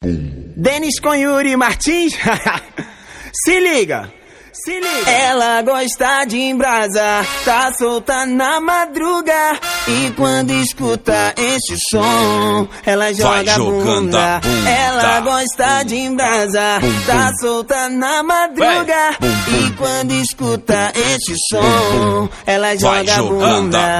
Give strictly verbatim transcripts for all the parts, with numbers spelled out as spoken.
Denis com Yuri Martins. Se liga, se liga. Ela gosta de embrasar, tá solta na madruga. E quando escuta esse som, ela joga bunda. bunda. Ela gosta de embrasar, tá solta na madruga. E quando escuta esse som, ela joga bunda.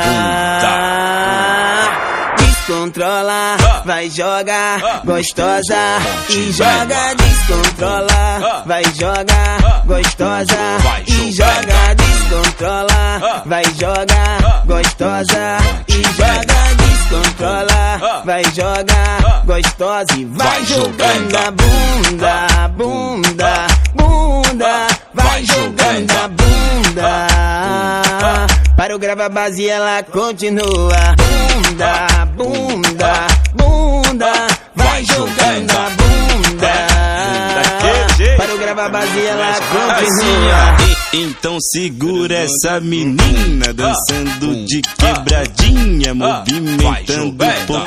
Descontrola, vai jogar gostosa e joga, descontrola, vai jogar gostosa e joga, descontrola, vai jogar gostosa e joga, descontrola, vai jogar gostosa e vai jogando a bunda, bunda, bunda, vai jogando a bunda. Para o grava base e ela continua. Bunda, bunda, bunda, vai jogando a bunda. Para o grava base e ela continua. Então segura essa menina dançando de quebradinha, movimentando o popô,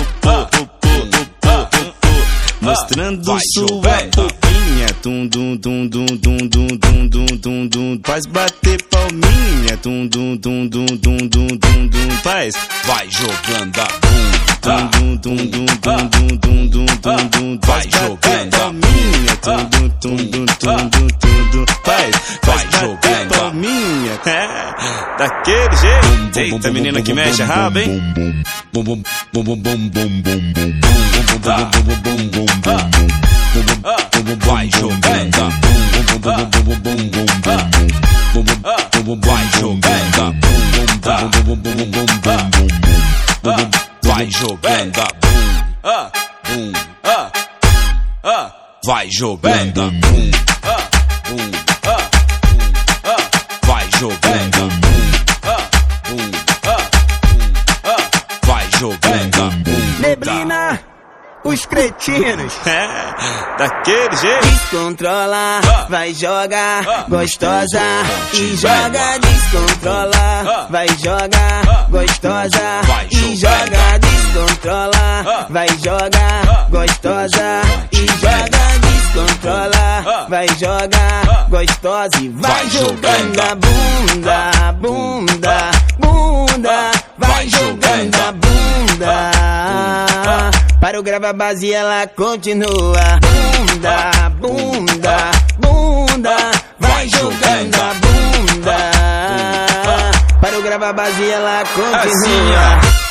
mostrando sua boquinha, tum dum dum dum dum dum dum dum dum dum, faz bater palminha, tum dum dum dum dum dum dum dum, faz, vai jogando a bunda, dum dum dum dum dum dum dum dum dum, vai jogando a palminha, tum dum dum dum dum dum dum, faz, vai jogando a palminha, é, daquele jeito. Eita, menina que mexe a raba, hein? Bum bum bum bum bum bum bum bum. Vai jogando a bunda, vai jogando a bunda, vai jogando a bunda, vai jogando a bunda, vai jogando a bunda, vai jogando a bunda. Neblina, os cretinos. É, daquele jeito. Descontrola, vai jogar gostosa e joga, descontrola, vai jogar gostosa e joga, descontrola, vai jogar gostosa e joga, descontrola, vai jogar gostosa e vai jogando a bunda, bunda, bunda, vai jogando a bunda. Para o grava base e ela continua. Bunda, bunda, bunda, vai jogando a bunda. Para o grava base e ela continua.